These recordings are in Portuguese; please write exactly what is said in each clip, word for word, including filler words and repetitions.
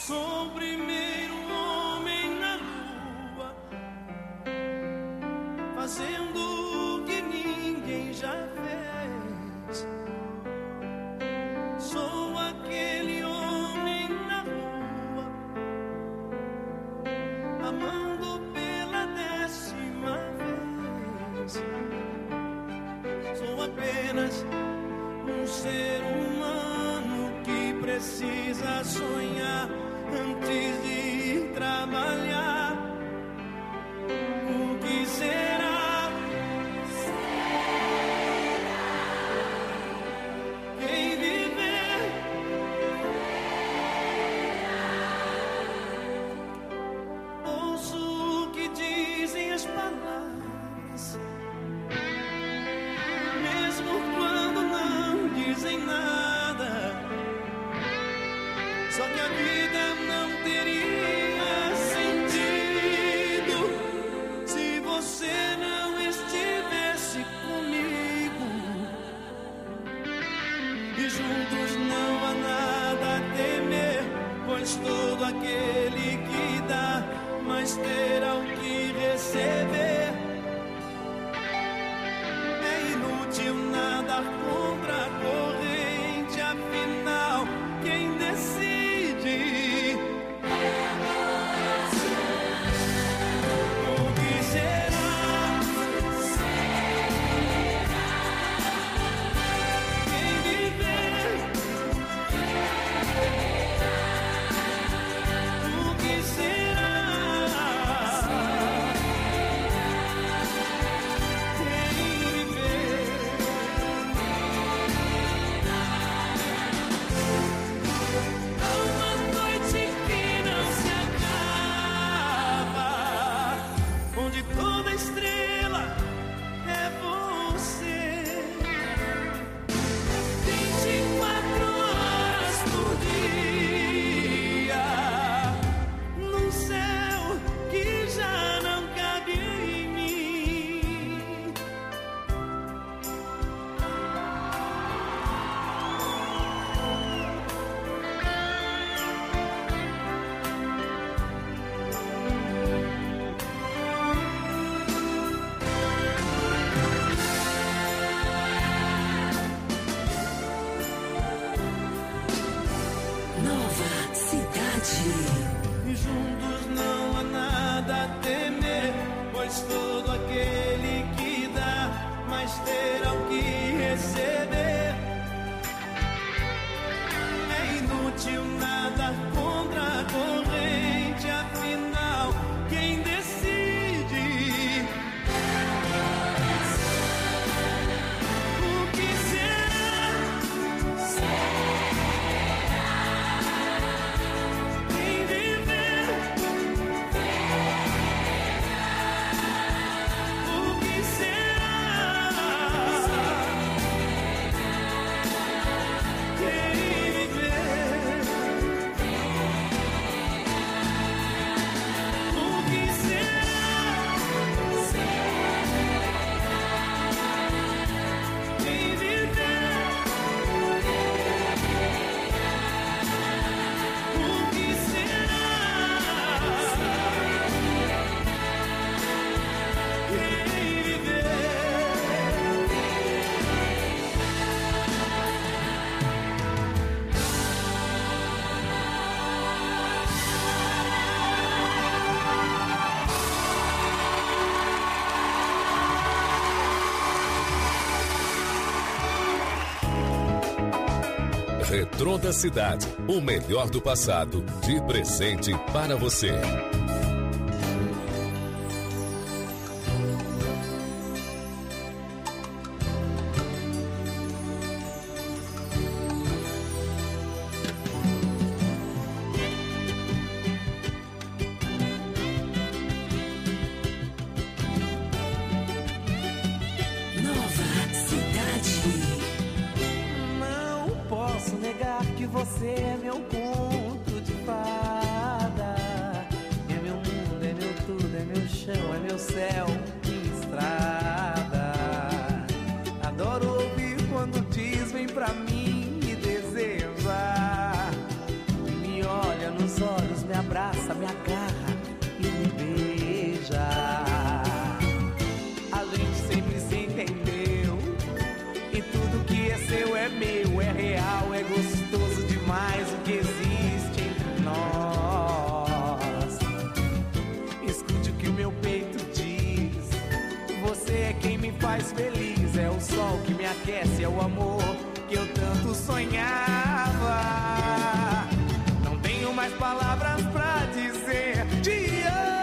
Sou o primeiro homem na lua, fazendo o que ninguém já fez. Sou aquele homem na rua, amando pela décima vez. Sou apenas um ser humano que precisa sonhar antes de ir trabalhar. O que será? Será. Quem viver verá. Ouço o que dizem as palavras, mesmo quando não dizem nada. Só que a vida não teria sentido se você não estivesse comigo. E juntos não há nada a temer, pois todo aquele que dá, mais terá o que receber. É inútil nadar contra a corrente, afinal, quem decide todo aquele que dá, mais terá o que receber. É inútil nadar contra a corrente, afinal, quem decide o que será? Quem viver Retrô da Cidade, o melhor do passado, de presente para você. Você é meu conto de fada, é meu mundo, é meu tudo, é meu chão, é meu céu, minha estrada. Adoro ouvir quando diz vem pra mim me desejar, me olha nos nos olhos, me abraça, me agarra e me beija. A gente sempre se entendeu, e tudo que é seu é meu, é real, é gostoso demais o que existe entre nós. Escute o que o meu peito diz, você é quem me faz feliz, é o sol que me aquece, é o amor que eu tanto sonhava. Não tenho mais palavras pra dizer te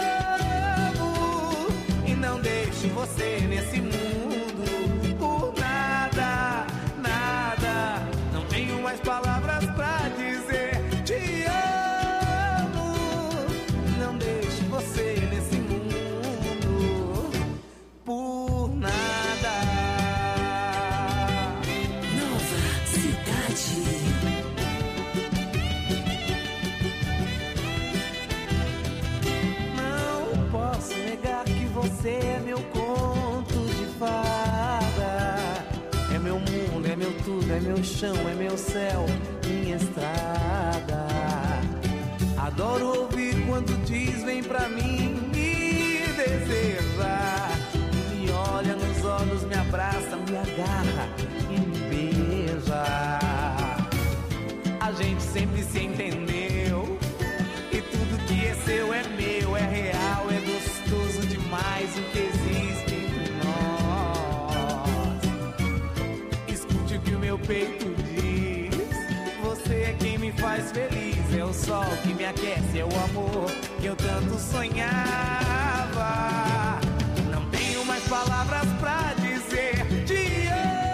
amo, e não deixo você nesse mundo por nada, nada. Não tenho mais palavras pra dizer te amo, não deixo você nesse mundo por nada. Você é meu conto de fada, é meu mundo, é meu tudo, é meu chão, é meu céu, minha estrada. Adoro ouvir quando diz vem pra mim, me deseja, me olha nos olhos, me abraça, me agarra e me beija. A gente sempre se entendeu, e tudo que é seu é meu, é real, é gostoso demais o que existe entre nós. Escute o que o meu peito diz, você é quem me faz feliz, é o sol que me aquece, é o amor que eu tanto sonhava. Não tenho mais palavras pra dizer te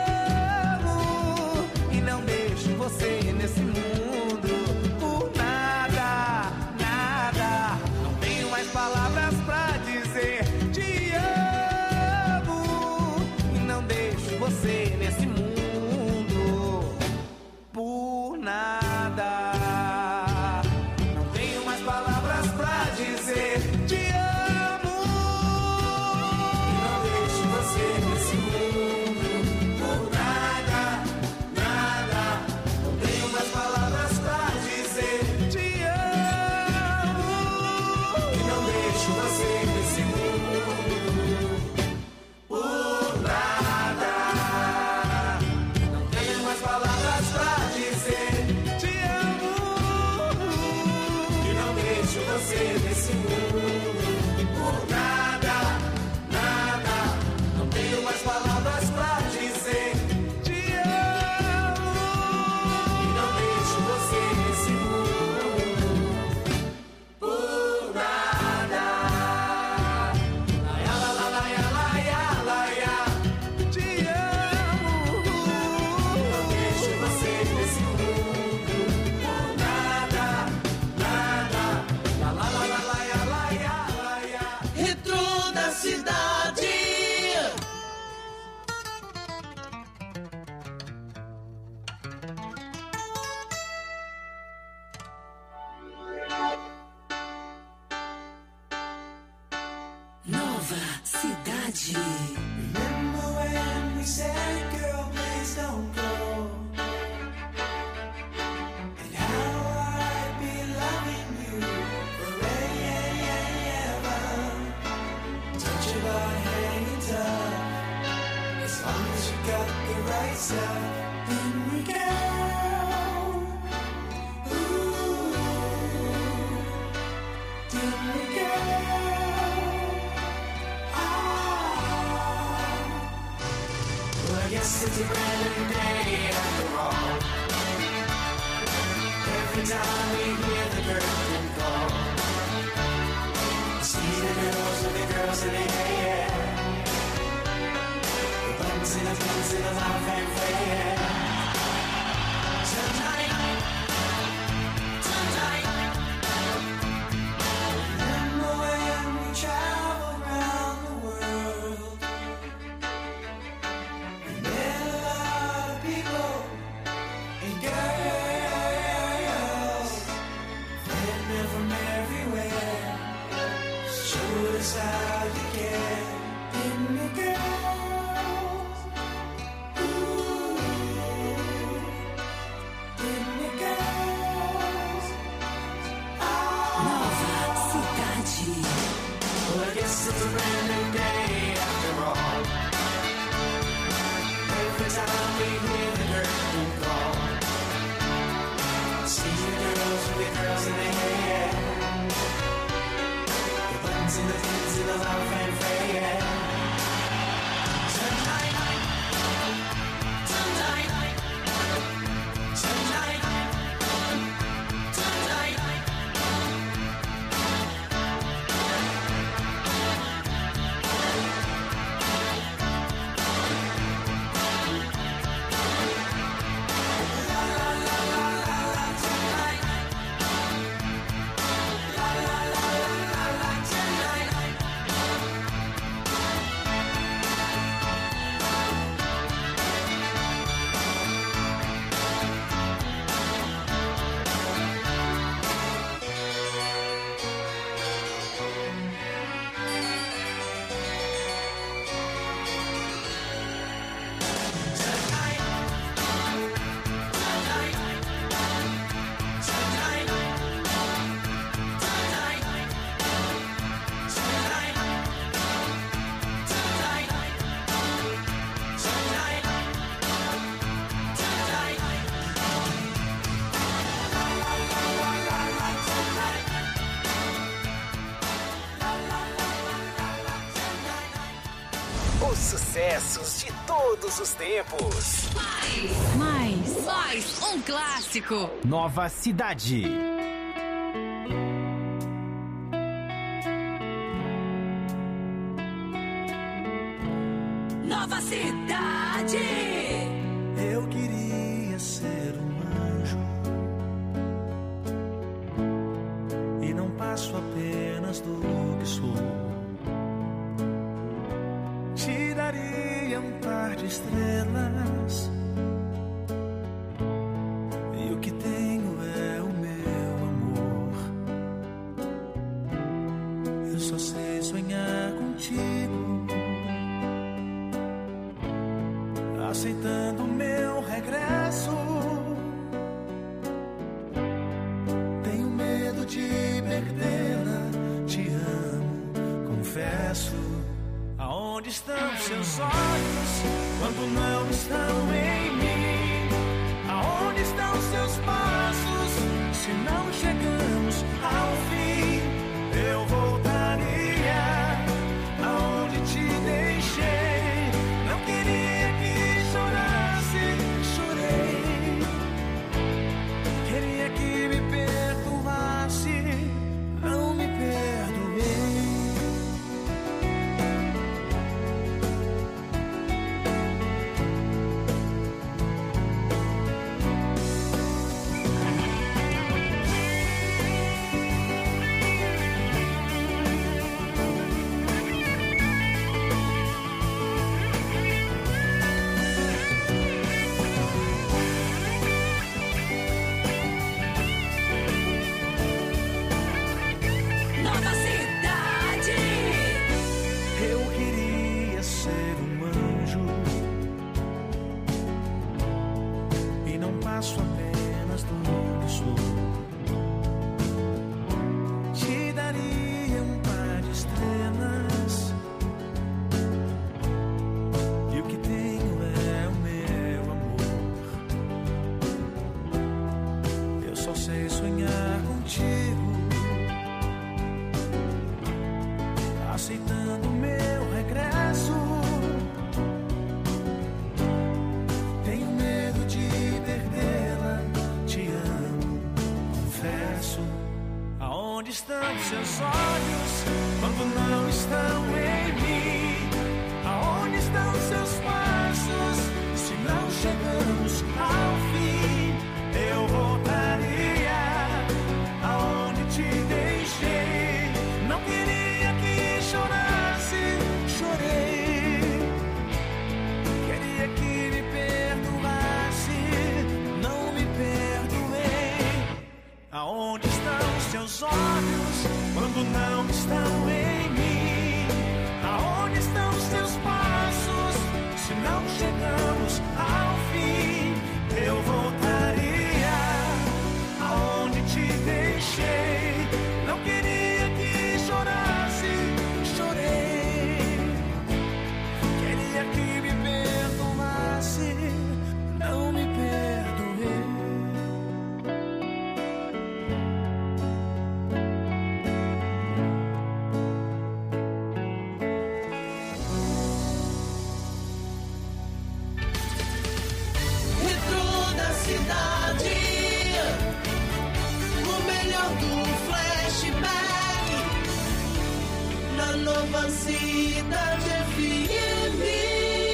amo, e não deixo você nesse mundo por nada, nada. Não tenho mais palavras pra dizer te amo, e não deixo você nesse mundo por nada. Não tenho mais palavras pra dizer te amo, e não deixo você nesse mundo por nada, nada. Não tenho mais palavras pra dizer te amo, e não deixo você nesse mundo por nada. Não tenho mais palavras pra dizer te amo, e não deixo você nesse mundo por nada, nada. Não tenho mais palavras pra dizer te amo, e não deixo você nesse mundo por nada. Laia, la, la, laia, laia, laia. Te amo, não deixo você nesse mundo por nada, nada. La, la, la, la, laia, laia, laia. Retro da cidade. Nova cidade. Remember when we said, girl, please don't go, and how I'd be loving you forever. Touch your body hanging tough, as long as you got the right stuff. In we go. Ooh, in we go. Well, I guess it's a random day after all. Every time we hear the curtain call, see the girls with the girls in the air, the buttons and the buttons and the loud fanfare. Tonight, tonight. Remember when we traveled around the world, we met a lot of people and girls, met men from everywhere, showed us how you care. In the girls, ooh, in the girls, ah. This is a brand new day after all. Every time we hear the curtain call, see the girls with the girls in their hair, the buttons and the pins and the loud fanfare. Tonight, tonight, tonight, tonight. Os sucessos de todos os tempos. Mais, mais um clássico. Nova Cidade. Nova Cidade. Eu queria ser um anjo e não passo apenas do que sou. Te daria um par de estrelas e o que tenho é o meu amor. Eu só sei sonhar contigo, aceitando o meu regresso. Tenho medo de perdê-la, te amo, confesso. Aonde estão seus olhos quando não estão em mim? Aonde estão seus passos se não chegamos ao fim? Eu voltaria aonde te deixei. Não queria que chorasse, chorei. Queria que me perdoasse, não me perdoei. Nova Cidade. Eu queria ser um anjo e não passo apenas do que sou. Te daria um par de estrelas e o que tenho é o meu amor. Eu só sei sonhar contigo, aceitando o meu regresso. Tenho medo de perdê-la, te amo, confesso. Aonde estão seus olhos quando não estão em mim? Aonde estão seus passos se não chegamos ao fim? Eu voltaria aonde te deixei. Não queria que chorasse, chorei. Queria que me perdoasse, não me perdoei. Aonde estão seus olhos quando não estão em mim? Aonde estão seus passos se não chegamos ao fim? Eu voltaria aonde te deixei. Não queria que chorasse, chorei. Nova Cidade F M.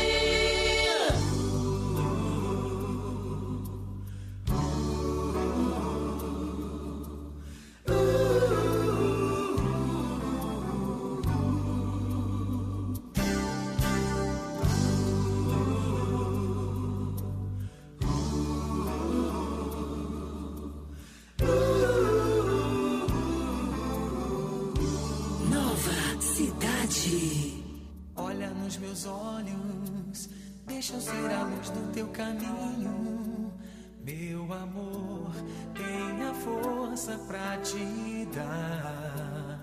Olha nos meus olhos, deixa eu ser a luz do teu caminho. Meu amor, tenha força pra te dar.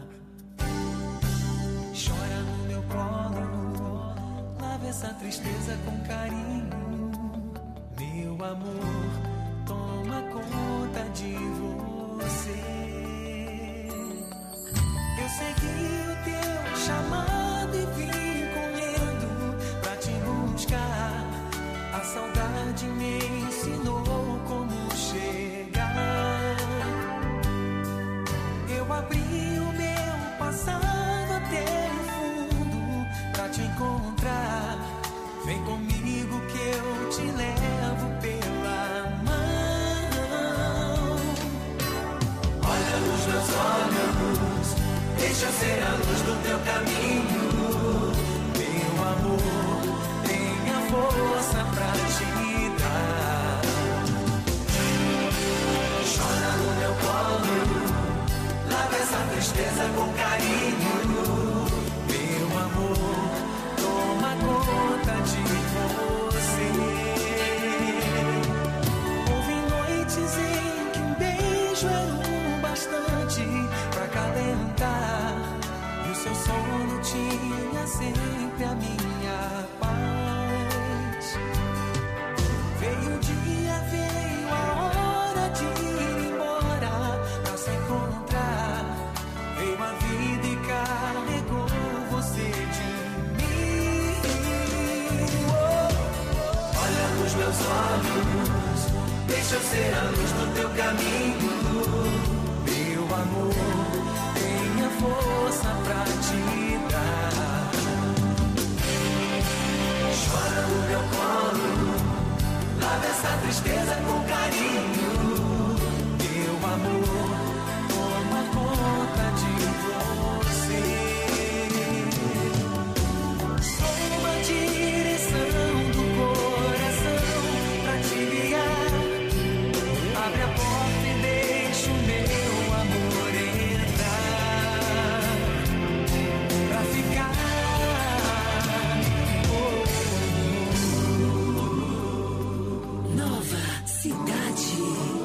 Chora no meu colo, lava essa tristeza com carinho. Meu amor, toma conta de você. Eu segui o teu chamado e vim correndo pra te buscar. A saudade me ensinou como chegar. Eu abri o meu passado até o fundo pra te encontrar. Vem comigo que eu te levo pela mão. Olha nos meus olhos, deixa eu ser a luz do teu caminho. Meu amor, tenha força pra te dar. Chora no meu colo, lava essa tristeza com carinho. Meu amor, toma conta de você. Houve noites em que um beijo era o bastante pra calentar. E o seu sono tinha sempre a minha paz. Veio o dia, veio a hora de ir embora pra se encontrar. Veio a vida e carregou você de mim. Oh, olha nos meus olhos, deixa eu ser a luz do teu caminho. Meu amor, tenha força pra te dar. Chora no meu colo, lava essa tristeza com carinho. Meu amor, toma conta de você. Toma a direção do coração pra te guiar. Abre a porta e deixa o meu amor entrar pra ficar. Oh. Nova Cidade.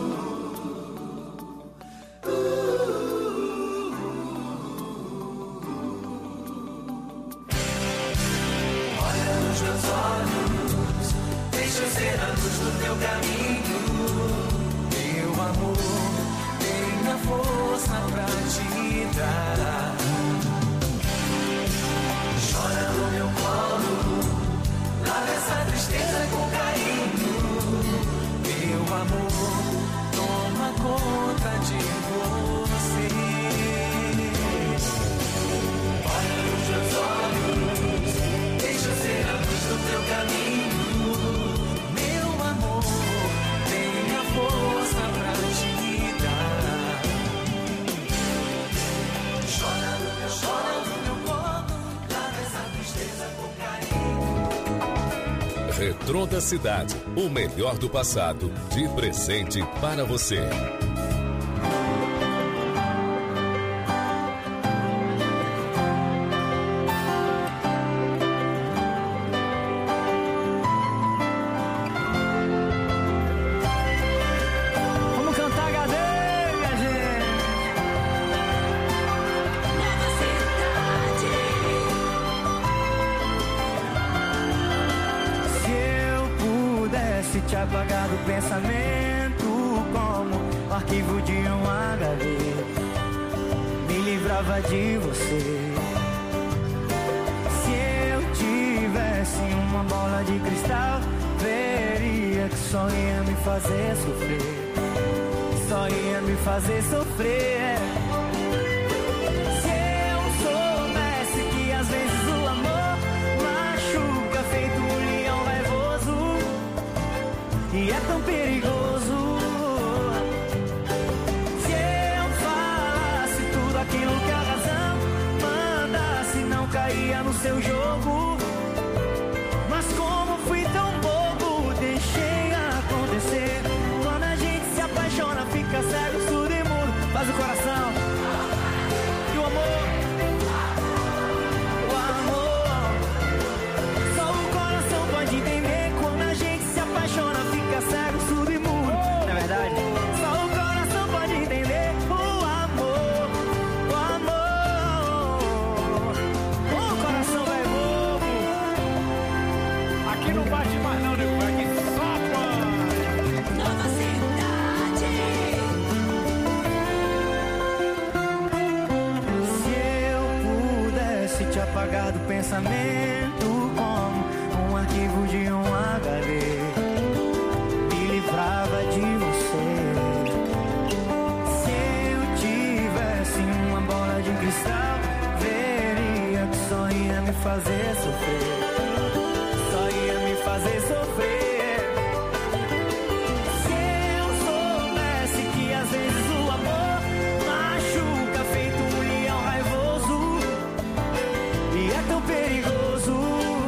Olha nos meus olhos, deixa eu ser a luz do teu caminho. Meu amor, tenha força pra te dar. Chora no meu colo, lava essa tristeza com carinho. Meu amor, toma conta de você. Olha nos meus olhos, deixa eu ser a luz do teu caminho. Meu amor, tenha força pra te dar. Chora no meu, chora no meu colo, lava essa tristeza com carinho. Retrô da Cidade, o melhor do passado, de presente para você. Vamos cantar Gadeira, gente. Nova Cidade. Se eu pudesse te apagar do pensamento como o arquivo de um H D, me livrava de você. Se eu tivesse uma bola de cristal, veria que só ia me fazer sofrer, só ia me fazer sofrer. Se eu soubesse que aquilo que a razão manda, se não caía no seu jogo. Mas como fui tão bobo, deixei acontecer. Quando a gente se apaixona, fica cego, surdo e mudo. Faz o coração e o amor. O amor, só o coração pode entender. Quando a gente se apaixona, fica cego, surdo e mudo. Não é verdade? Só o coração pode entender. O amor, o amor. O coração vai bobo. Aqui não bate mais não, nego, aqui só pode. Nova cidade. Se eu pudesse te apagar do pensamento como um arquivo de um H D, me livrava de você. Se eu tivesse uma bola de cristal, veria que só ia me fazer sofrer. Só ia me fazer sofrer. Se eu soubesse que às vezes o amor machuca feito um leão raivoso e é tão perigoso.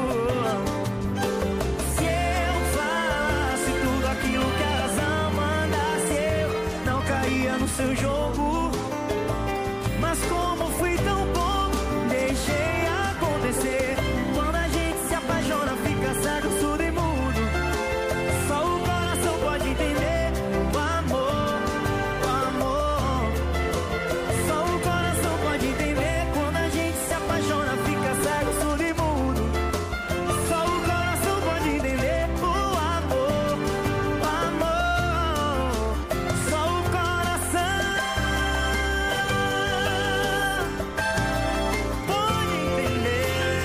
Se eu falasse tudo aquilo que a razão mandasse, eu não caía no seu jogo. Mas como fui tão bom, deixei acontecer. Quando a gente se apaixona, fica cego, surdo e mudo. Só o coração pode entender. O amor, o amor. Só o coração pode entender. Quando a gente se apaixona, fica cego, surdo e mudo. Só o coração pode entender. O amor, o amor. Só o coração pode entender.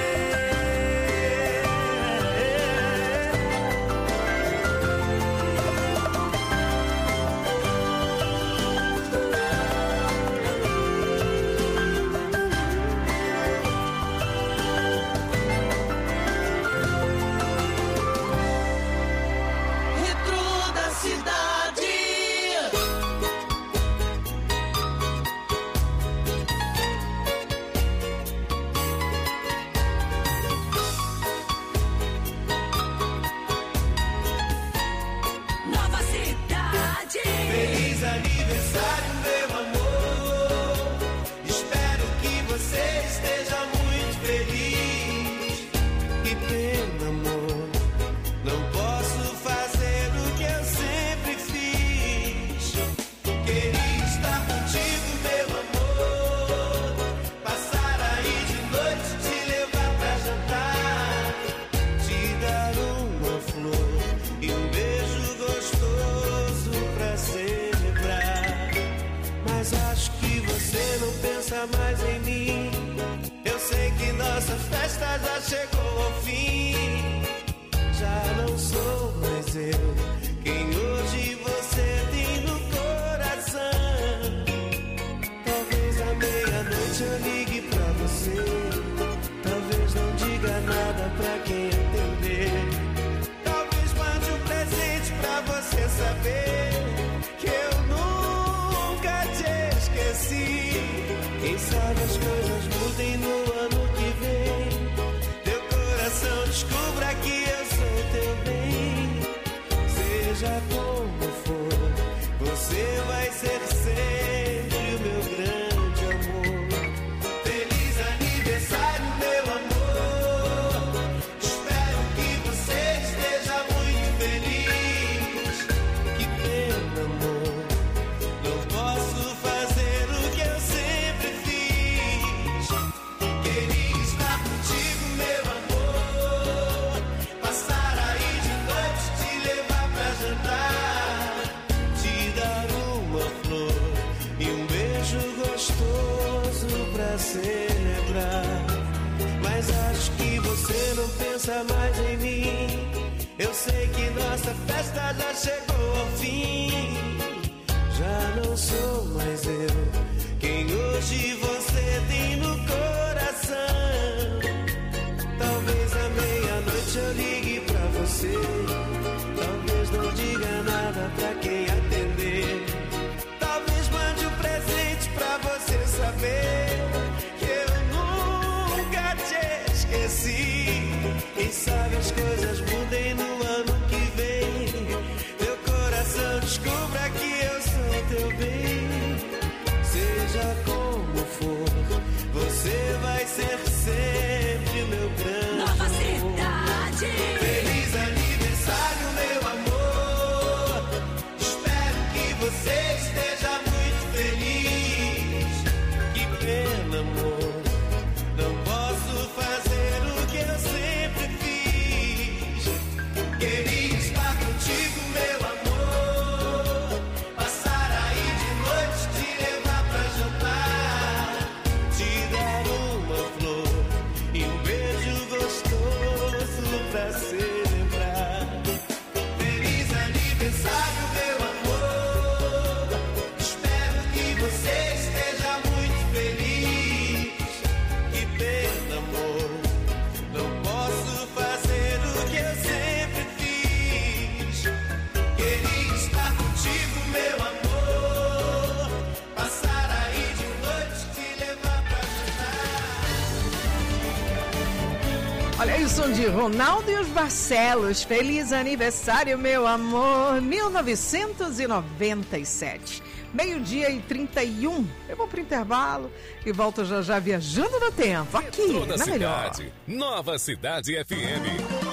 Retro da cidade. Nova cidade. Feliz aniversário, meu amor. Espero que você esteja muito feliz. Que pena, amor. Não posso fazer o que eu sempre fiz. Queria estar contigo, meu amor. Passar aí de noite, te levar pra jantar. Te dar uma flor e um beijo gostoso pra celebrar. Mas acho que você não pensa mais em mim. Eu sei que nossa festa já chegou ao fim. Já não sou mais eu quem hoje você tem no coração. Talvez à meia-noite eu ligue pra você. Talvez não diga nada pra quem entender. Talvez mande um presente pra você saber que eu nunca te esqueci. Quem sabe as coisas mudem no ano que vem. Teu coração descubra que eu sou teu bem. Seja como for, você vai ser sempre o meu grande amor. Feliz aniversário, meu amor. Espero que você esteja muito feliz. Que pena, amor. Não posso fazer o que eu sempre fiz. Queria estar contigo, meu amor. Passar aí de noite, te levar pra jantar. Te dar uma flor e um beijo gostoso pra celebrar. Mas acho que você não pensa mais em mim. Eu sei que nossa festa já chegou ao fim. Já não sou mais eu quem hoje você tem no coração. Talvez à meia-noite eu ligue pra você. Talvez não diga nada pra quem atender. Talvez mande um presente pra você saber sabe as coisas mudem no ano que vem. Teu coração descubra que eu sou teu bem. Seja como for, você vai ser sempre meu grande Nova amor. Cidade. Feliz aniversário, meu amor. Espero que você esteja muito feliz. Que pena, amor, não posso fazer o que eu sempre fiz. Queria estar contigo, meu amor. Passar aí de noite, te levar pra jantar, te dar uma flor e um beijo gostoso pra celebrar. Feliz aniversário, meu amor. Espero que você esteja muito feliz. Que pena, amor, não posso fazer o que eu sempre fiz. Queria estar contigo, meu amor. Passar aí de noite, te levar pra jantar. Olha aí o som de Ronaldo e os Barcelos. Feliz aniversário, meu amor. mil novecentos e noventa e sete. Meio-dia e trinta e um. Eu vou pro intervalo e volto já já viajando no tempo. Aqui, Toda na melhor. cidade, Nova Cidade F M.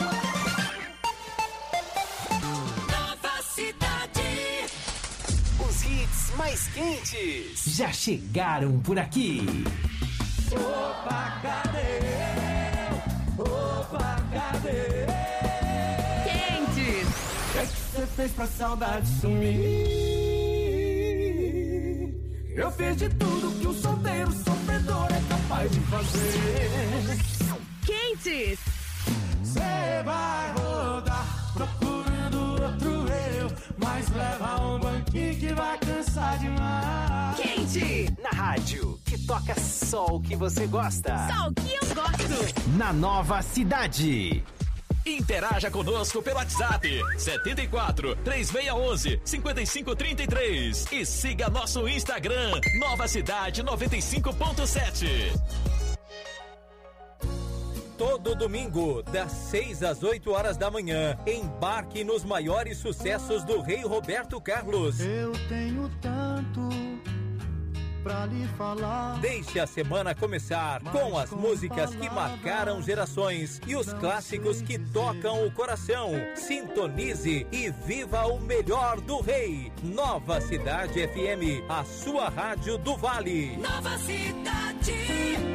Nova Cidade. Os hits mais quentes. Já chegaram por aqui. Opa, cadê? Opa, cadê? Quentes. O que é que você fez pra saudade sumir? Eu fiz de tudo que um solteiro sofredor é capaz de fazer. Quentes. Você vai rodar procurando outro eu, mas leva um banquinho que vai cansar demais. Quente. Na rádio, que toca só o que você gosta. Só o que eu gosto. Na Nova Cidade. Interaja conosco pelo WhatsApp setenta e quatro, três seis um um, cinco cinco três três e siga nosso Instagram Nova Cidade noventa e cinco ponto sete. Todo domingo, das seis às oito horas da manhã, embarque nos maiores sucessos do Rei Roberto Carlos. Eu tenho tanto pra lhe falar. Deixe a semana começar com as músicas que marcaram gerações e os clássicos que tocam o coração. Sintonize e viva o melhor do Rei. Nova Cidade F M, a sua rádio do Vale. Nova Cidade.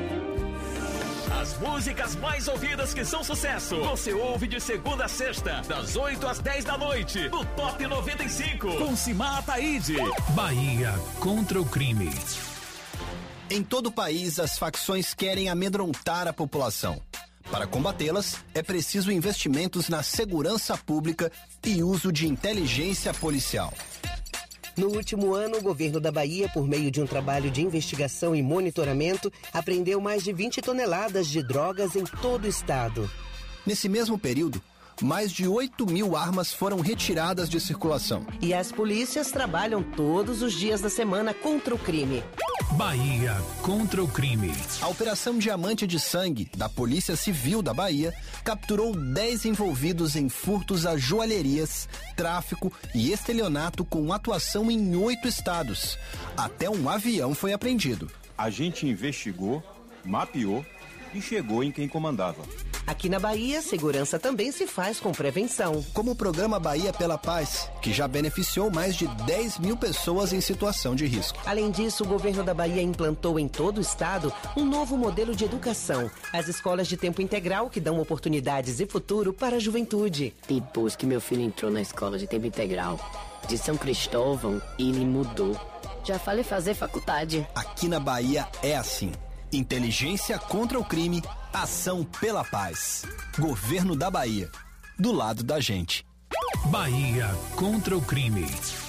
As músicas mais ouvidas que são sucesso, você ouve de segunda a sexta, das oito às dez da noite, no Top noventa e cinco, com Simar Ataíde. Bahia contra o crime. Em todo o país, as facções querem amedrontar a população. Para combatê-las, é preciso investimentos na segurança pública e uso de inteligência policial. No último ano, o governo da Bahia, por meio de um trabalho de investigação e monitoramento, apreendeu mais de vinte toneladas de drogas em todo o estado. Nesse mesmo período, mais de oito mil armas foram retiradas de circulação. E as polícias trabalham todos os dias da semana contra o crime. Bahia contra o crime. A Operação Diamante de Sangue, da Polícia Civil da Bahia, capturou dez envolvidos em furtos a joalherias, tráfico e estelionato com atuação em oito estados. Até um avião foi apreendido. A gente investigou, mapeou e chegou em quem comandava. Aqui na Bahia, segurança também se faz com prevenção. Como o programa Bahia pela Paz, que já beneficiou mais de dez mil pessoas em situação de risco. Além disso, o governo da Bahia implantou em todo o estado um novo modelo de educação. As escolas de tempo integral que dão oportunidades e futuro para a juventude. Depois que meu filho entrou na escola de tempo integral de São Cristóvão, ele mudou. Já falei fazer faculdade. Aqui na Bahia é assim. Inteligência contra o crime, ação pela paz. Governo da Bahia. Do lado da gente. Bahia contra o crime.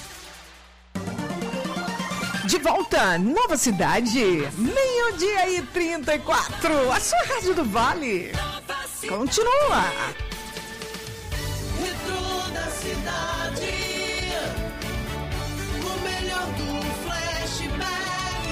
De volta, Nova Cidade, meio-dia e trinta e quatro, a sua rádio do Vale. Continua. Retro da cidade, o melhor do flashback,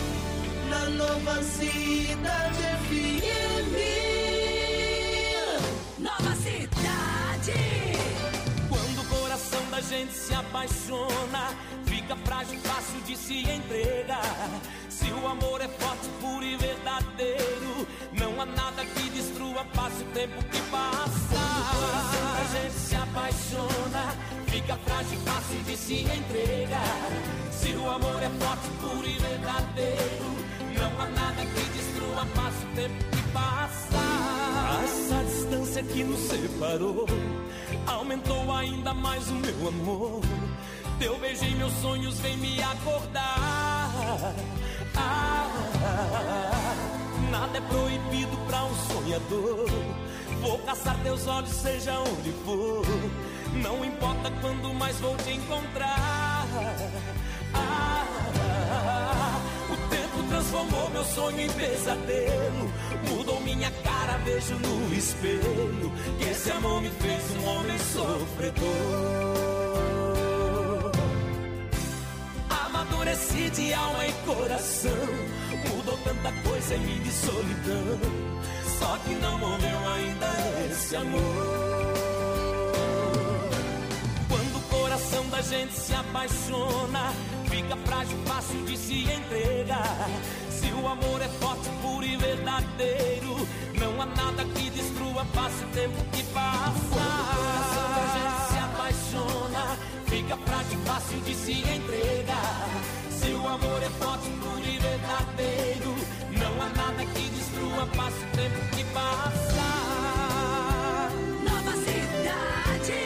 na Nova Cidade F M. Nova Cidade. Quando o coração da gente se apaixona, fica frágil, fácil de se entregar. Se o amor é forte, puro e verdadeiro, não há nada que destrua, passe o tempo que passa. Quando o coração da gente se apaixona, fica frágil, fácil de se entregar. Se o amor é forte, puro e verdadeiro, não há nada que destrua, passe o tempo que passa. Essa distância que nos separou aumentou ainda mais o meu amor. Teu beijo em meus sonhos vem me acordar. Ah, nada é proibido pra um sonhador. Vou caçar teus olhos, seja onde for. Não importa quando mais vou te encontrar. Ah, o tempo transformou meu sonho em pesadelo. Mudou minha cara, vejo no espelho que esse amor me fez um homem sofredor. Amadureci de alma e coração, mudou tanta coisa em mim de solidão. Só que não morreu ainda esse amor. Quando o coração da gente se apaixona, fica frágil, fácil de se entregar. Se o amor é forte, puro e verdadeiro, não há nada que destrua, passa o tempo que passa. Quando o coração da gente se apaixona, fica frágil, fácil de se entregar. Se o amor é forte, puro e verdadeiro, não há nada que destrua, passa o tempo que passa. Nova Cidade.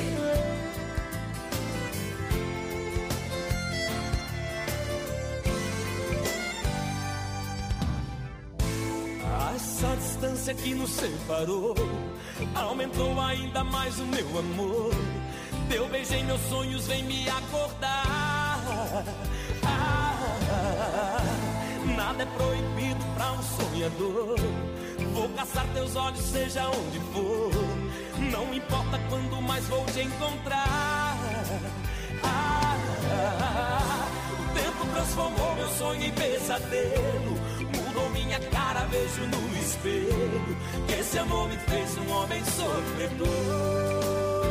Essa distância que nos separou aumentou ainda mais o meu amor. Teu beijo em meus sonhos vem me acordar. Ah, nada é proibido pra um sonhador. Vou caçar teus olhos, seja onde for. Não importa quando mais vou te encontrar. Ah, o tempo transformou meu sonho em pesadelo. Mudou minha cara, vejo no espelho que esse amor me fez um homem sofredor.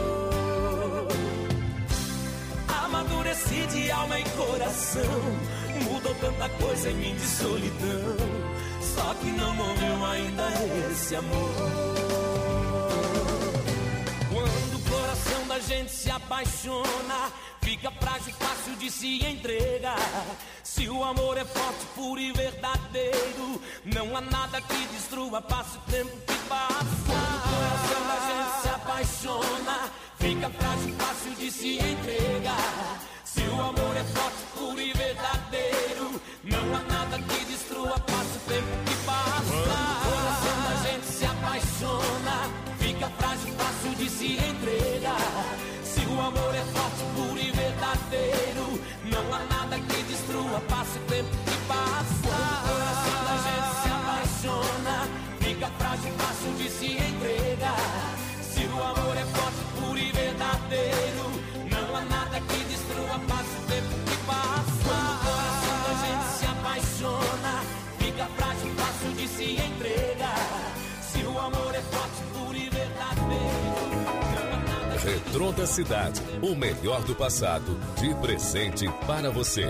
Amadureci de alma e coração, mudou tanta coisa em mim de solidão. Só que não morreu ainda esse amor. Quando o coração da gente se apaixona, fica frágil, fácil de se entregar. Se o amor é forte, puro e verdadeiro, não há nada que destrua, passa o tempo que passa. Quando o coração da gente se apaixona, fica frágil, fácil de se entregar. Se o amor é forte, puro e verdadeiro, não há nada que destrua, passa o tempo que passa. Quando o coração da gente se apaixona, fica frágil, fácil de se entregar. Se o amor é forte, puro e verdadeiro, não há nada que destrua, passa o tempo que passa. Quando o coração da gente se apaixona, fica frágil, fácil de se entregar. Se o amor é forte, puro e verdadeiro, não há nada que destrua, passa o tempo que passa. Quando o coração da gente se apaixona, fica frágil, fácil de se entregar. Se o amor é forte, puro e verdadeiro, não há nada que... Retrô da Cidade, o melhor do passado, de presente para você.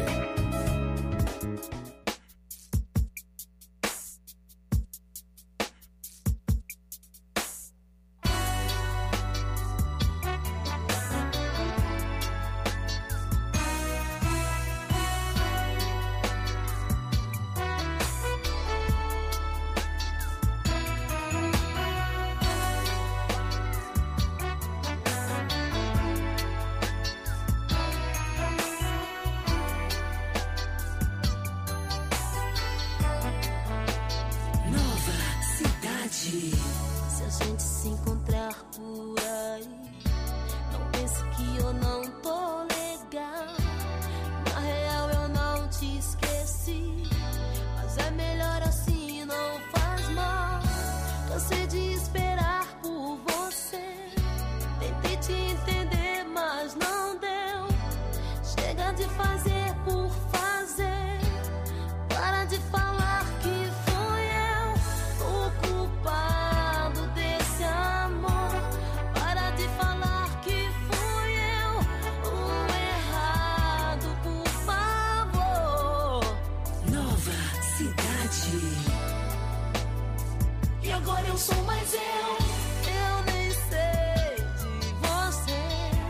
E agora eu sou mais eu. Eu nem sei de você.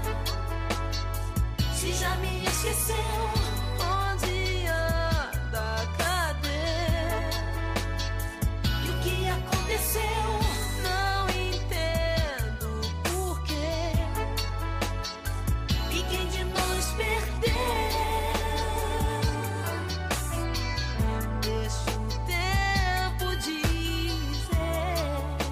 Se já me esqueceu, onde anda, cadê? E o que aconteceu? Não entendo porquê. E quem de nós perdeu? Deixa o tempo dizer.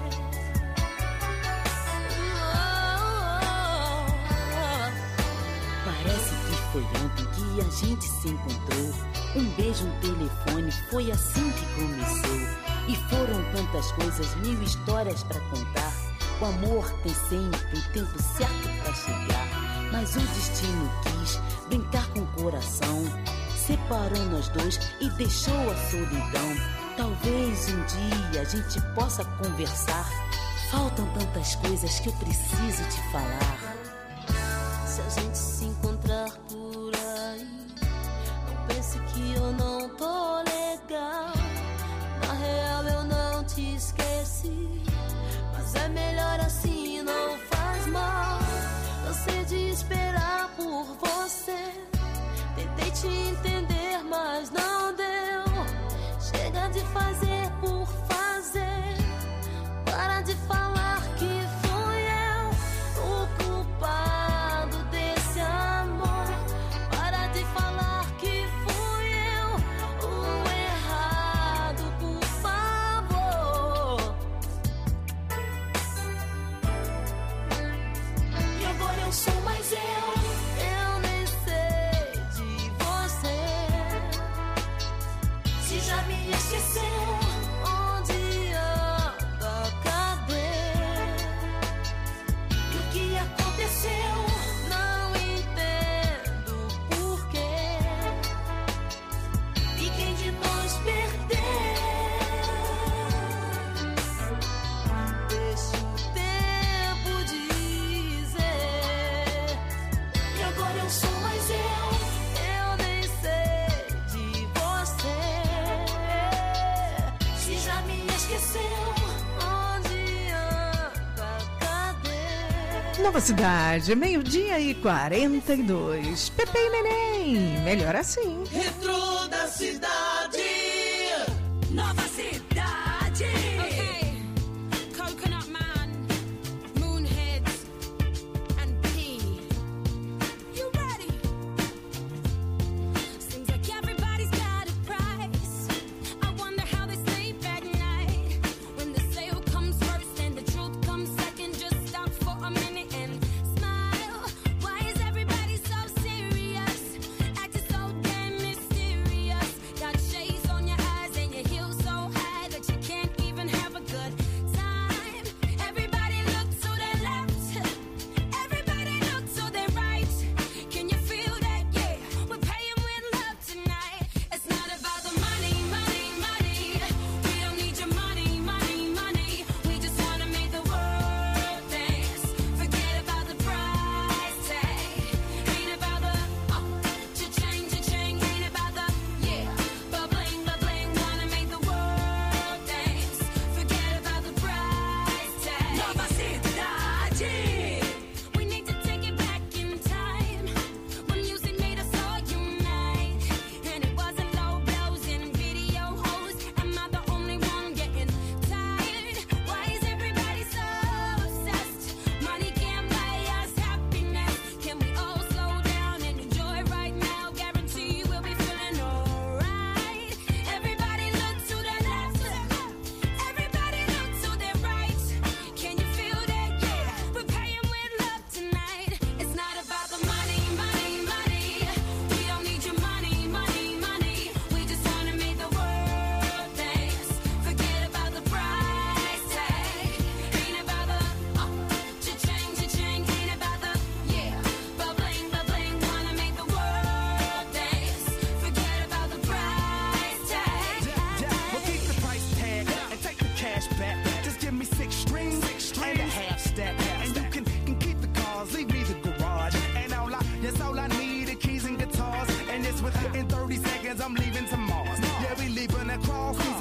Parece que foi ontem que a gente se encontrou. Um beijo, um telefone, foi assim que começou. E foram tantas coisas, mil histórias pra contar. O amor tem sempre o tempo certo pra chegar. Mas o destino quis brincar com o coração. Separou nós dois e deixou a solidão. Talvez um dia a gente possa conversar. Faltam tantas coisas que eu preciso te falar. Se a gente se encontrar por aí, não pense que eu não tô legal. Na real eu não te esqueci, mas é melhor assim, não faz mal. Cansei de esperar por você. Tentei te entender, mas não deu. Chega de fazer por fazer. Para de falar que fui eu o culpado desse amor. Para de falar que fui eu o errado, por favor. E agora eu sou mais eu. Eu nem sei de você. Se já me esqueceu, onde anda, cadê? E o que aconteceu? Não entendo porquê. E quem de nós perdeu? Deixa o tempo dizer. E agora eu sou mais eu. Eu nem sei de você. Se já me esqueceu, onde anda, cadê? Nova Cidade, meio-dia e quarenta e dois. Pepe e Neném, melhor assim. Retro da cidade. Nova Cidade. Okay. Coconut Man, Moonheads, and P. You ready? Seems like everybody's got a price. I wonder how they sleep at night. When the sale comes first and the truth comes second, just stop for a minute and smile. Why is everybody so serious? Acting so damn mysterious. Got shades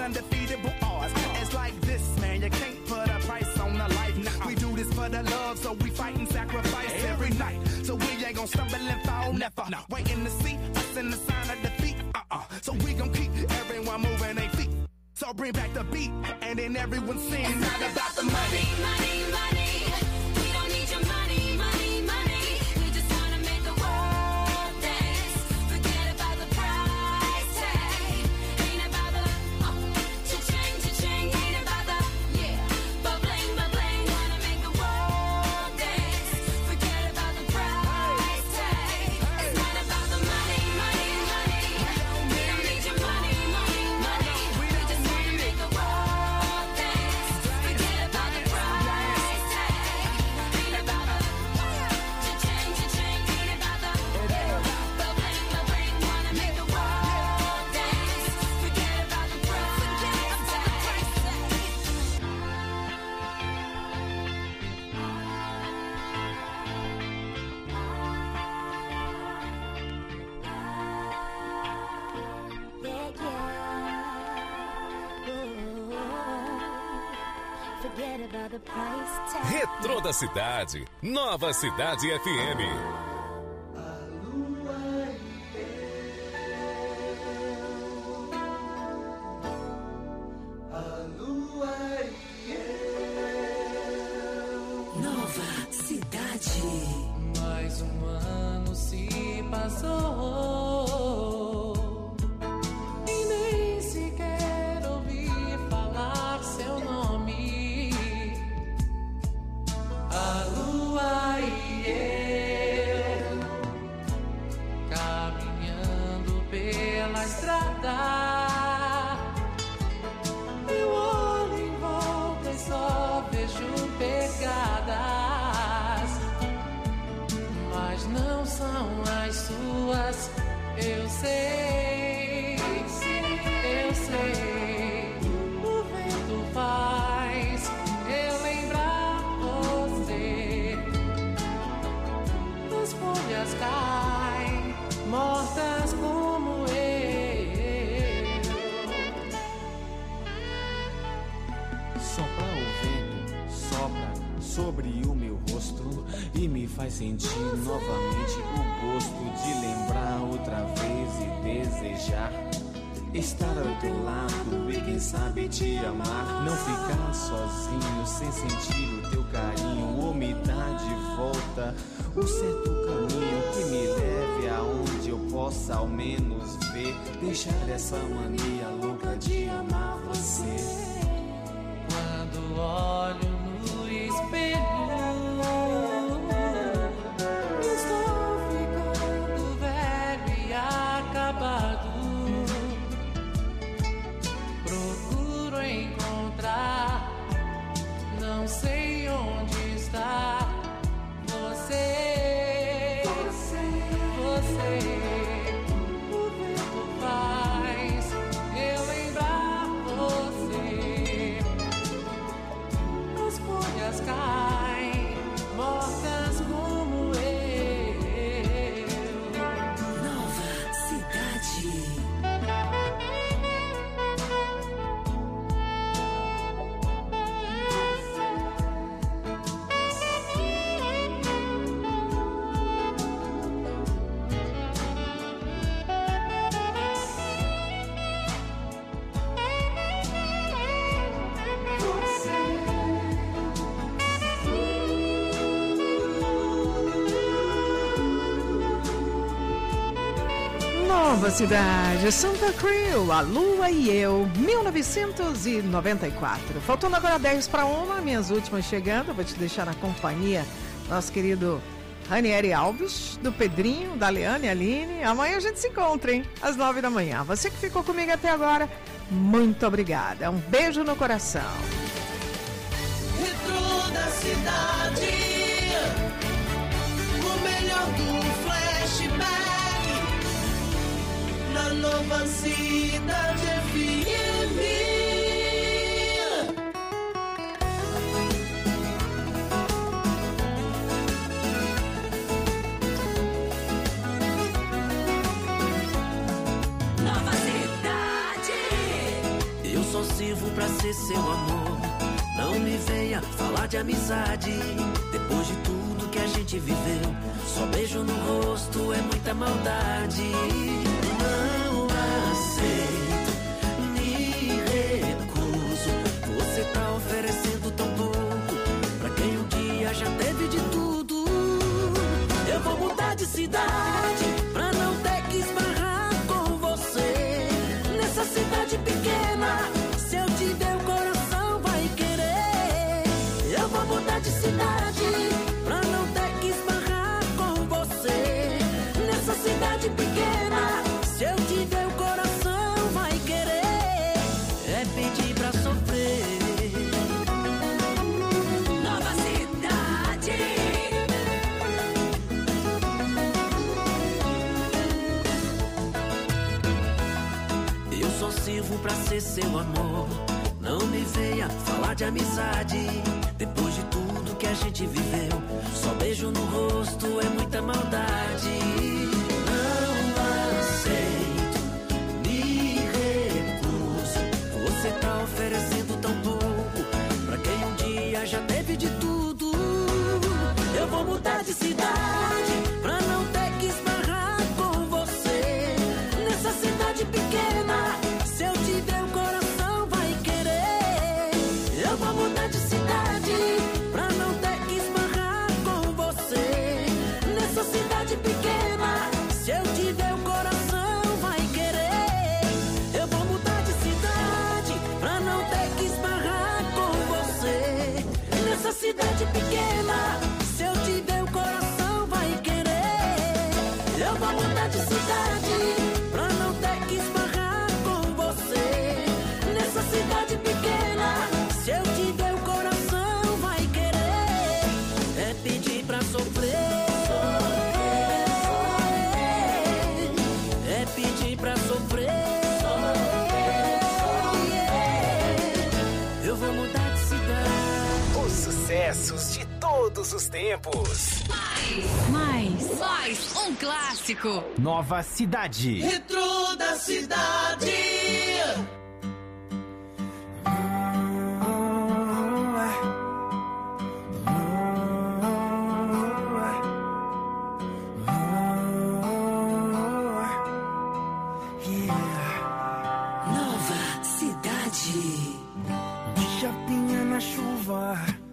undefeatable odds. It's like this, man, you can't put a price on a life. Nah, we do this for the love, so we fight and sacrifice every night. So we ain't gon' stumble and fall, never. Waiting to see us in the sign of defeat. Uh-uh. So we gon' keep everyone moving their feet. So bring back the beat, and then everyone sing. It's not about the money, money, money. We don't need your money, money, money. We just wanna make the world dance. Forget about the price tag. Ain't about the uh, cha-ching, cha-ching. Ain't about the yeah, ba-bling, ba-bling. Wanna make the world dance. Forget about the price tag. It's not about the money, money, money. We don't need your money, money, money. We just wanna make the world dance. Forget about the price tag. Ain't about the cha-ching, cha-ching. Ain't about the ba-bling, ba-bling. Wanna make the world dance. Forget about the price tag. Forget about the price tag. Retrô da Cidade, Nova Cidade F M. Nova Cidade. Mais um ano se passou e nem sequer ouvi falar seu nome. A lua e eu caminhando pela estrada. Eu olho em volta e só vejo pegadas, mas não são as suas. Eu sei, eu sei. O vento faz eu lembrar você. As folhas caem mortas como eu. Sopra o vento, sopra sobre o meu rosto e me faz sentir novamente o gosto de lembrar outra vez e desejar estar ao teu lado e quem sabe te amar. Não ficar sozinho sem sentir o teu carinho ou me dar de volta um certo caminho que me leve aonde eu possa ao menos ver. Deixar essa mania louca de amar você. Quando olho no espelho, estou ficando velho e acabado. Procuro encontrar, não sei onde está você. Você, você. O vento faz eu lembrar você. As folhas caem mortas como eu. Nova Cidade. Nova Cidade, Santa Cruz, A Lua e Eu, mil novecentos e noventa e quatro. Faltando agora dez para uma, minhas últimas chegando. Eu vou te deixar na companhia nosso querido Ranieri Alves, do Pedrinho, da Leane e Aline. Amanhã a gente se encontra, hein? Às nove da manhã. Você que ficou comigo até agora, muito obrigada. Um beijo no coração. Retrô da cidade, o melhor do flashback na Nova Cidade F M. Nova Cidade. Eu só sirvo pra ser seu amor. Não me venha falar de amizade. Depois de tudo que a gente viveu, só beijo no rosto é muita maldade. Não aceito, me recuso. Você tá oferecendo tão pouco pra quem um dia já teve de tudo. Eu vou mudar de cidade pra não ter que esbarrar com você. Nessa cidade pequena, se eu te der o coração vai querer. Eu vou mudar de cidade pra não ter que esbarrar com você. Nessa cidade pequena, se eu te der o coração vai querer. É pedir pra sofrer. Nova cidade. Eu só sirvo pra ser seu amor. Não me venha falar de amizade. Depois de tudo que a gente viveu, só beijo no rosto é muita maldade. Não aceito, me recuso. Você tá oferecendo tão pouco pra quem um dia já teve de tudo. Eu vou mudar de cidade pra não ter que esbarrar com você. Nessa cidade pequena, se eu te der o coração vai querer. Eu vou mudar de cidade pra não ter que esbarrar com você. Nessa cidade pequena, se eu te der o coração vai querer. Eu vou mudar de cidade pra não ter que esbarrar com você. Nessa cidade pequena, se eu te der o coração vai querer. Eu vou mudar de cidade pra não ter que esbarrar com você. Nessa cidade pequena, se eu te der o coração vai querer. É pedir pra sofrer. É pedir pra sofrer. Eu vou mudar de cidade. Os sucessos de todos os tempos. Mais, mais um clássico. Nova cidade. Retro da cidade. Nova cidade. De chapinha na chuva,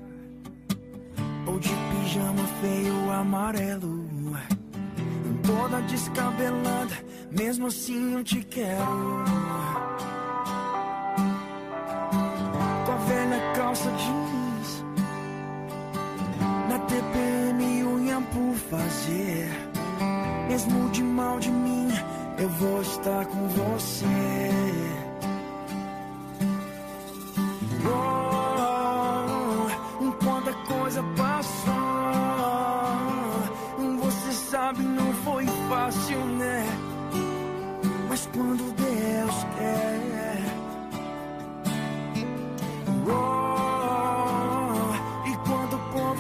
ou de pijama feio amarelo, toda descabelada, mesmo assim eu te quero. Tua velha calça jeans, na T P M unha por fazer. Mesmo de mal de mim, eu vou estar com você. Oh, enquanto a coisa passou, você sabe, não foi fácil, né? Mas quando Deus quer, oh, e quando o povo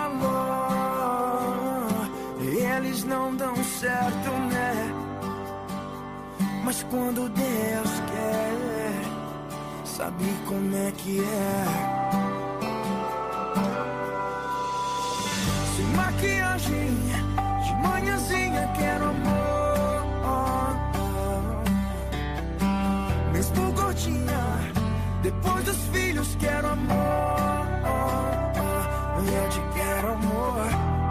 falou, eles não dão certo, né? Mas quando Deus quer, sabe como é que é? Sem maquiagem, de manhãzinha quero amor. Mesmo gordinha, depois dos filhos quero amor. Eu te quero amor,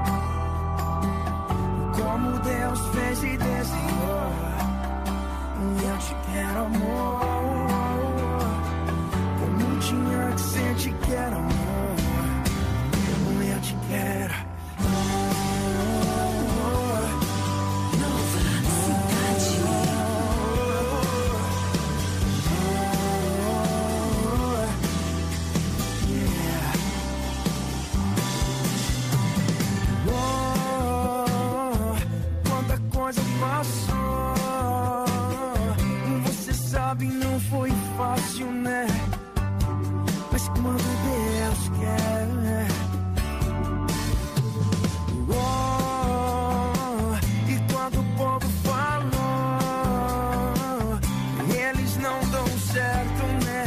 como Deus fez e desenhou. Eu te quero amor, como tinha que ser, te quero amor. Eu te quero. Nova cidade. Oh, quanta coisa passou. Você sabe, não foi fácil, né? Mas quando Deus quer, oh, e quando o povo falou, eles não dão certo, né?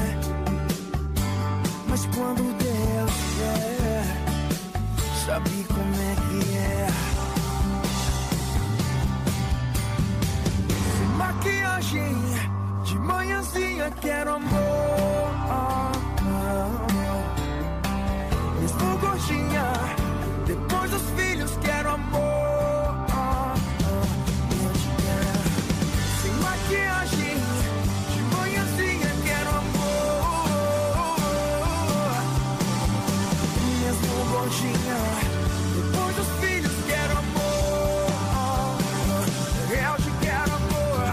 manhãzinha quero amor. Mesmo gordinha, depois dos filhos quero amor. Eu te quero sem maquiagem, de manhãzinha quero amor. Mesmo gordinha, depois dos filhos quero amor. Eu te quero amor,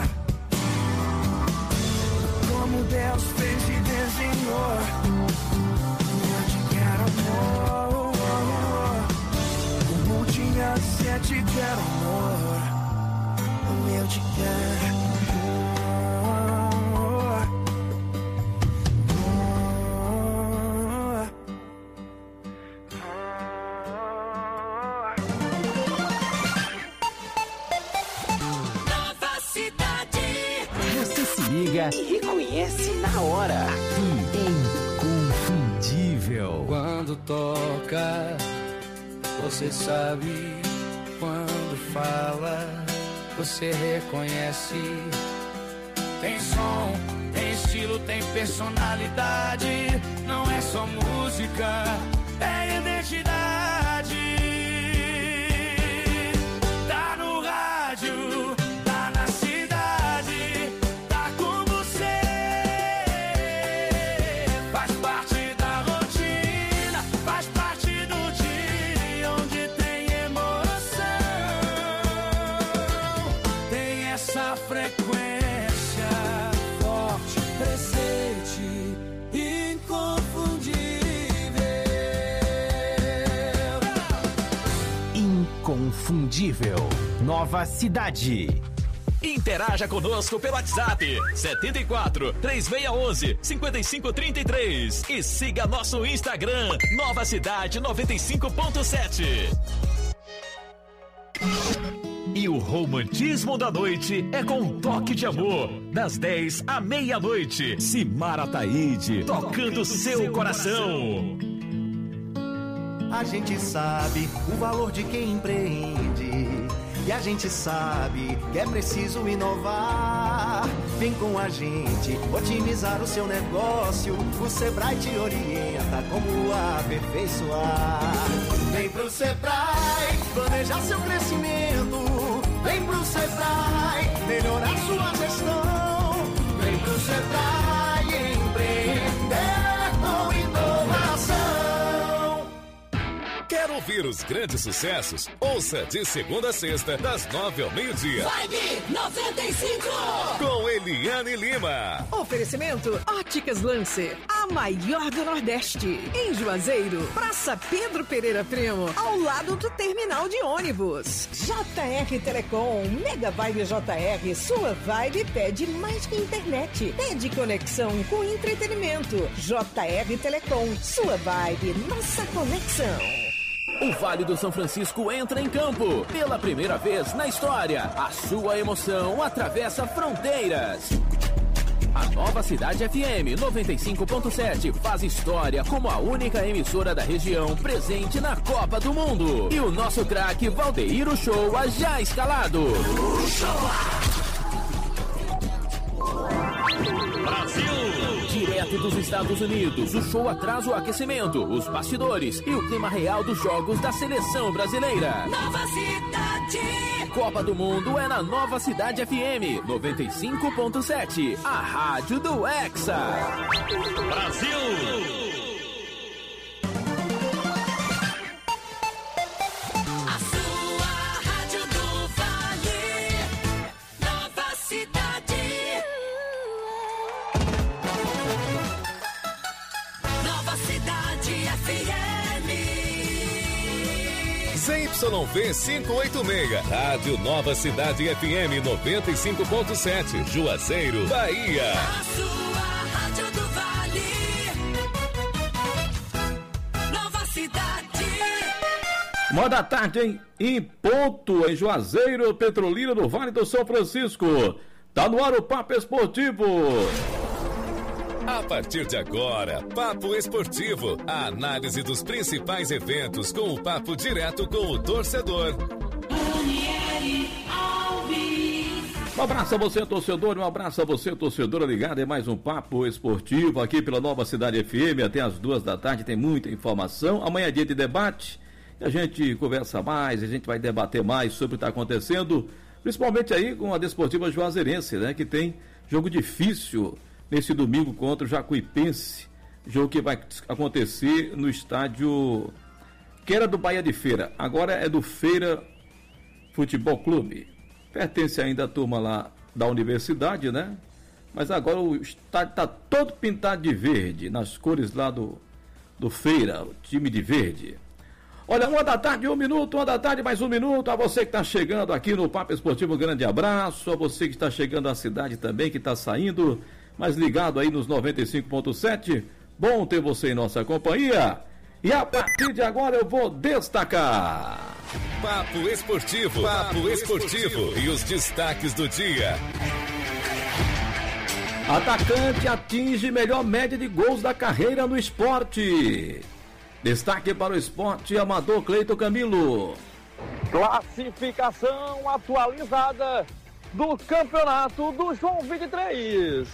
como Deus fez e desenhou. Eu te quero amor, como tinha sete quero amor. Eu te quero amor. Nova Cidade. Você se liga e reconhece na hora. Inconfundível. Quando toca, você sabe. Quando fala, você reconhece. Tem som, tem estilo, tem personalidade. Não é só música, é identidade. Tá no rádio, tá na cidade, tá com você. Faz parte da rotina, faz parte do dia onde tem emoção. Tem essa frequência forte, presente, inconfundível. Inconfundível. Nova Cidade. Interaja conosco pelo WhatsApp setenta e quatro, três seis um um, cinco cinco três três e siga nosso Instagram Nova Cidade noventa e cinco ponto sete. E o romantismo da noite é com um toque de amor, das dez à meia-noite. Simara Taide, tocando seu coração. A gente sabe o valor de quem empreende. E a gente sabe que é preciso inovar. Vem com a gente otimizar o seu negócio. O Sebrae te orienta como aperfeiçoar. Vem pro Sebrae planejar seu crescimento. Vem pro Sebrae melhorar sua gestão. Vem pro Sebrae empreender com inovação. Quer ouvir os grandes sucessos? Ouça de segunda a sexta, das nove ao meio-dia. Vibe noventa e cinco. Com Eliane Lima. Oferecimento Óticas Lancer, a maior do Nordeste. Em Juazeiro, Praça Pedro Pereira Primo, ao lado do terminal de ônibus. J R Telecom, Mega Vibe J R, sua vibe pede mais que internet. Pede conexão com entretenimento. J R Telecom, sua vibe, nossa conexão. O Vale do São Francisco entra em campo. Pela primeira vez na história, a sua emoção atravessa fronteiras. A Nova Cidade F M noventa e cinco ponto sete faz história como a única emissora da região presente na Copa do Mundo. E o nosso craque Valdeir Uchoa já escalado. Brasil! Direto dos Estados Unidos, o show traz o aquecimento, os bastidores e o clima real dos jogos da seleção brasileira. Nova Cidade. Copa do Mundo é na Nova Cidade F M noventa e cinco ponto sete, a rádio do Hexa. Brasil! A sua rádio do Vale. Nova Cidade. Nova Cidade F M. Z Y V quinhentos e oitenta e seis, Rádio Nova Cidade F M noventa e cinco ponto sete, Juazeiro, Bahia. A sua rádio do Vale. Nova Cidade. Uma da tarde, hein? Em ponto, em Juazeiro, Petrolina do Vale do São Francisco. Tá no ar o Papo Esportivo. A partir de agora, Papo Esportivo. A análise dos principais eventos com o papo direto com o torcedor. Daniele Alves. Um abraço a você, torcedor, um abraço a você, torcedora ligada em mais um Papo Esportivo aqui pela Nova Cidade F M, até as duas da tarde, tem muita informação. Amanhã é dia de debate, e a gente conversa mais, a gente vai debater mais sobre o que está acontecendo, principalmente aí com a Desportiva Juazeirense, né, que tem jogo difícil nesse domingo contra o Jacuipense, jogo que vai acontecer no estádio que era do Bahia de Feira, agora é do Feira Futebol Clube. Pertence ainda à turma lá da universidade, né? Mas agora o estádio está todo pintado de verde, nas cores lá do, do Feira, o time de verde. Olha, uma da tarde, um minuto, uma da tarde, mais um minuto. A você que está chegando aqui no Papo Esportivo, um grande abraço. A você que está chegando à cidade também, que está saindo, mas ligado aí nos noventa e cinco ponto sete. Bom ter você em nossa companhia. E a partir de agora eu vou destacar. Papo Esportivo, Papo Esportivo e os destaques do dia. Atacante atinge melhor média de gols da carreira no esporte. Destaque para o esporte amador Cleiton Camilo. Classificação atualizada do campeonato do João vinte e três.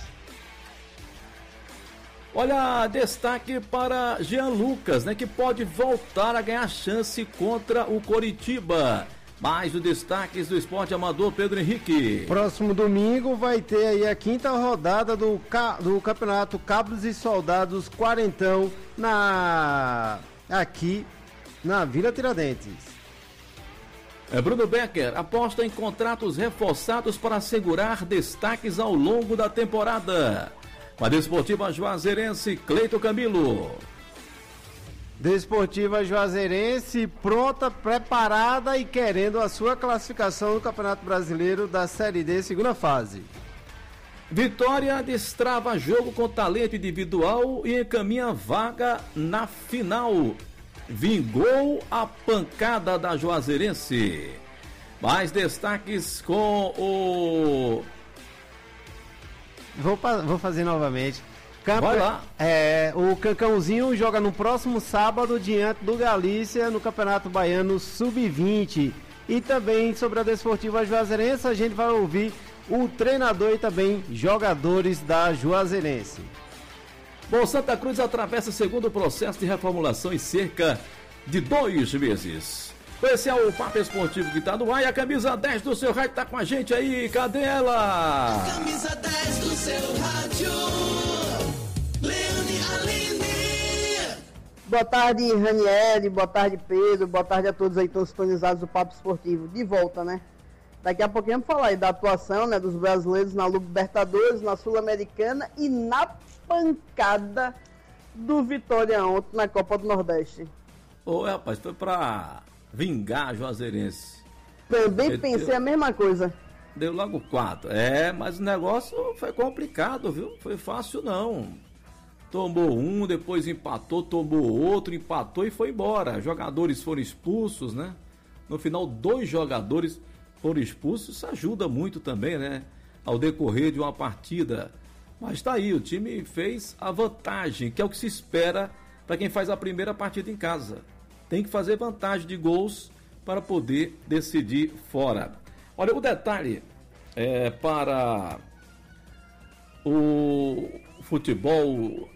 Olha, destaque para Jean Lucas, né, que pode voltar a ganhar chance contra o Coritiba. Mais os destaques do esporte amador, Pedro Henrique. Próximo domingo vai ter aí a quinta rodada do, ca... do campeonato Cabos e Soldados Quarentão na... aqui na Vila Tiradentes. É, Bruno Becker aposta em contratos reforçados para assegurar destaques ao longo da temporada. Com a Desportiva Juazeirense, Cleiton Camilo. Desportiva Juazeirense pronta, preparada e querendo a sua classificação no Campeonato Brasileiro da Série D, segunda fase. Vitória destrava jogo com talento individual e encaminha vaga na final. Vingou a pancada da Juazeirense. Mais destaques com o... Vou, vou fazer novamente. Campe... Vai lá. É, o Cancãozinho joga no próximo sábado diante do Galícia no Campeonato Baiano sub vinte. E também sobre a Desportiva Juazeirense a gente vai ouvir o treinador e também jogadores da Juazeirense. Bom, Santa Cruz atravessa o segundo processo de reformulação em cerca de dois meses. Esse é o Papo Esportivo que está no ar e a camisa dez do seu rádio está com a gente aí. Cadê ela? Camisa dez do seu rádio, Leandro Aline. Boa tarde, Ranieri, boa tarde, Pedro, boa tarde a todos aí que estão sintonizados do Papo Esportivo. De volta, né? Daqui a pouquinho vamos falar aí da atuação, né, dos brasileiros na Libertadores, na Sul-Americana e na pancada do Vitória ontem na Copa do Nordeste. Ô, rapaz, foi pra vingar a Juazeirense. Também Meteu, pensei a mesma coisa. Deu logo quatro. É, mas o negócio foi complicado, viu? Foi fácil não. Tomou um, depois empatou, tomou outro, empatou e foi embora. Jogadores foram expulsos, né? No final, dois jogadores foram expulsos. Isso ajuda muito também, né? Ao decorrer de uma partida. Mas tá aí, o time fez a vantagem, que é o que se espera para quem faz a primeira partida em casa. Tem que fazer vantagem de gols para poder decidir fora. Olha, o detalhe é para o futebol